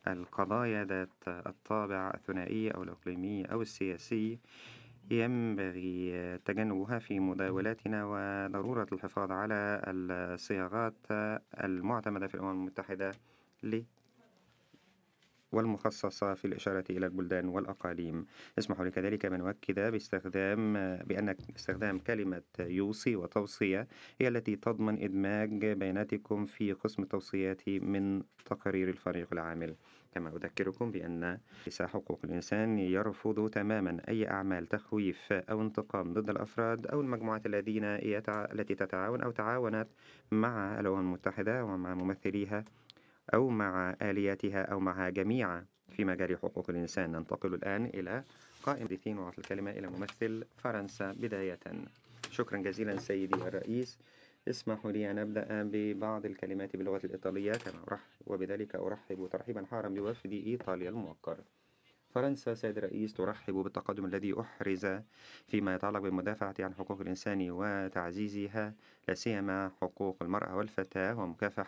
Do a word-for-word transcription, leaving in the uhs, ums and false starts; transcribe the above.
القضايا ذات الطابع الثنائي أو الإقليمي أو السياسي ينبغي تجنبها في مداولاتنا، وضرورة الحفاظ على الصياغات المعتمدة في الأمم المتحدة والمخصصة في الإشارة إلى البلدان والأقاليم. اسمحوا لي كذلك أن أؤكد باستخدام بأن استخدام كلمة يوصي وتوصية هي التي تضمن إدماج بياناتكم في قسم التوصيات من تقارير الفريق العامل. كما أذكركم بأن رئيس حقوق الإنسان يرفض تماما أي أعمال تخويف أو انتقام ضد الأفراد أو المجموعات الذين يتع... التي تتعاون أو تعاونت مع الأمم المتحدة ومع ممثليها أو مع آلياتها أو مع جميع في مجال حقوق الإنسان. ننتقل الآن إلى قائمة المحدثين وأعطي الكلمة إلى ممثل فرنسا بداية. شكرا جزيلا سيدي الرئيس. اسمحوا لي أن أبدأ ببعض الكلمات باللغة الإيطالية، كما أرحب وبذلك أرحب ترحيبا حارا بوفد إيطاليا الموقر. فرنسا سيد الرئيس ترحب بالتقدم الذي أحرز فيما يتعلق بالمدافعة عن حقوق الإنسان وتعزيزها، لا سيما حقوق المرأة والفتاة ومكافحة